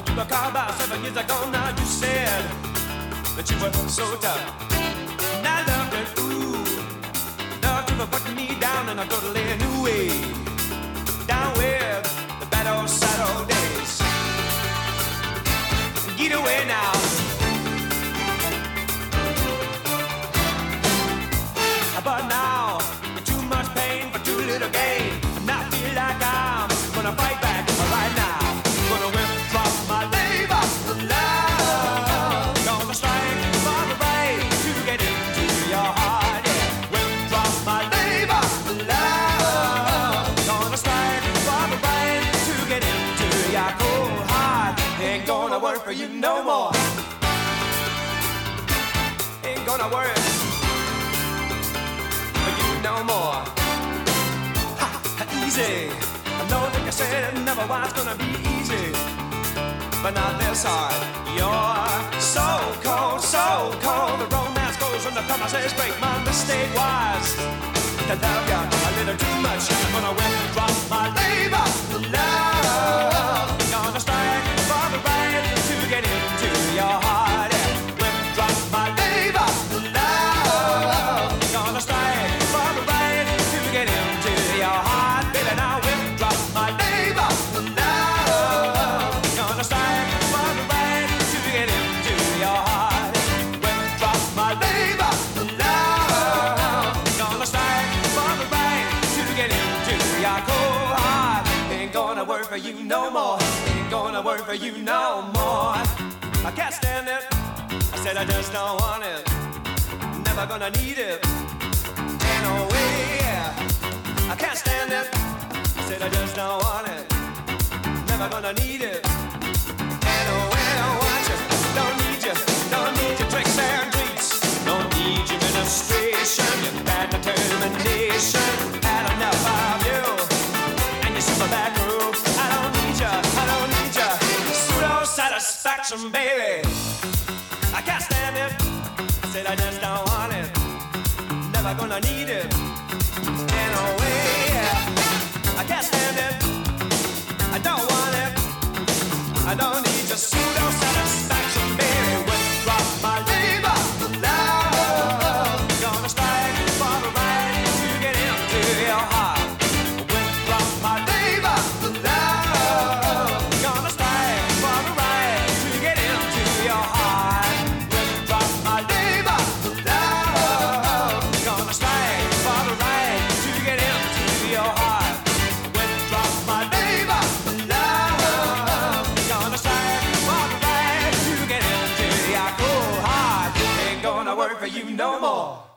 You took a car about 7 years ago. Now you said that you were so tough. And I loved it, ooh. Love you for putting me down in a totally new way. Down with the bad old sad old days. Get away now. But now, too much pain for too little gain. And I feel like I'm gonna fight back right now. Gonna withdraw my labor love. Gonna strike for the right to get into your heart. Yeah. Withdraw my labor love. Gonna strike for the right to get into your cold heart. Ain't gonna work for you no more. Ain't gonna work no more. Ha, easy. I know that you said it never was gonna be easy, but not this hard. You're so cold. The romance goes when the promises break. My mistake was to love you a little too much. I'm gonna withdraw my labor love. Gonna strike for the right to get into your heart. Withdraw my labor love. Gonna strike for the right to get into your heart, baby. Now withdraw my labor love. Gonna strike for the right to get into your heart. Withdraw my labor love. Gonna strike for the right to get into your cold heart. Ain't gonna work for you no more. Ain't gonna work for you no more. I can't stand it. I said I just don't want it. Never gonna need it. No way, I can't stand it. I said I just don't want it. Never gonna need it. And I don't want you. Don't need you. Don't need your tricks and treats. Don't need your ministration. Your bad determination. Had enough of you and your super back groove. I don't need you. I don't need you. Pseudo satisfaction, baby. I can't stand it. I said I just don't want it. Never gonna need it. In a way, I can't stand it. I don't want it. I don't need your pseudo satisfaction, baby. Withdraw my labor love. Gonna strike for the right to get into your heart. Withdraw my labor love. Gonna strike for the right to get into your heart. Withdraw my labor love. Gonna strike for the right to get into your heart. Withdraw my labor love. Gonna strike for the right to get into your cold heart. Ain't gonna work for you no more.